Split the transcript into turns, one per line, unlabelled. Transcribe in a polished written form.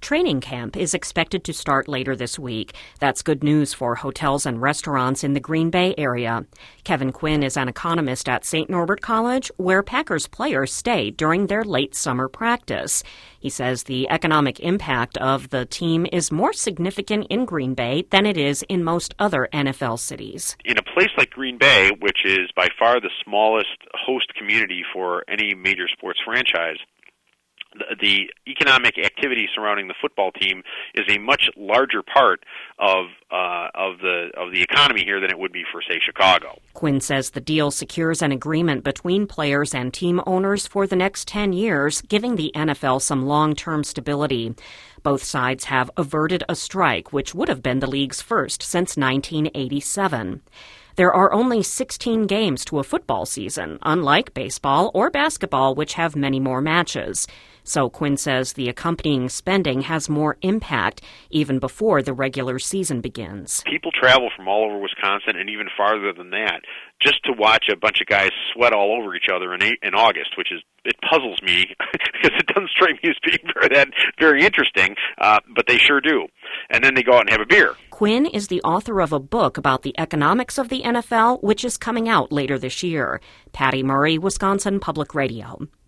Training camp is expected to start later this week. That's good news for hotels and restaurants in the Green Bay area. Kevin Quinn is an economist at St. Norbert College, where Packers players stay during their late summer practice. He says the economic impact of the team is more significant in Green Bay than it is in most other NFL cities.
In a place like Green Bay, which is by far the smallest host community for any major sports franchise, the economic activity surrounding the football team is a much larger part of the economy here than it would be for, say, Chicago.
Quinn says the deal secures an agreement between players and team owners for the next 10 years, giving the NFL some long-term stability. Both sides have averted a strike, which would have been the league's first since 1987. There are only 16 games to a football season, unlike baseball or basketball, which have many more matches. So Quinn says the accompanying spending has more impact even before the regular season begins.
People travel from all over Wisconsin and even farther than that just to watch a bunch of guys sweat all over each other in August, it puzzles me because it doesn't strike me as being very interesting, but they sure do. And then they go out and have a beer.
Quinn is the author of a book about the economics of the NFL, which is coming out later this year. Patty Murray, Wisconsin Public Radio.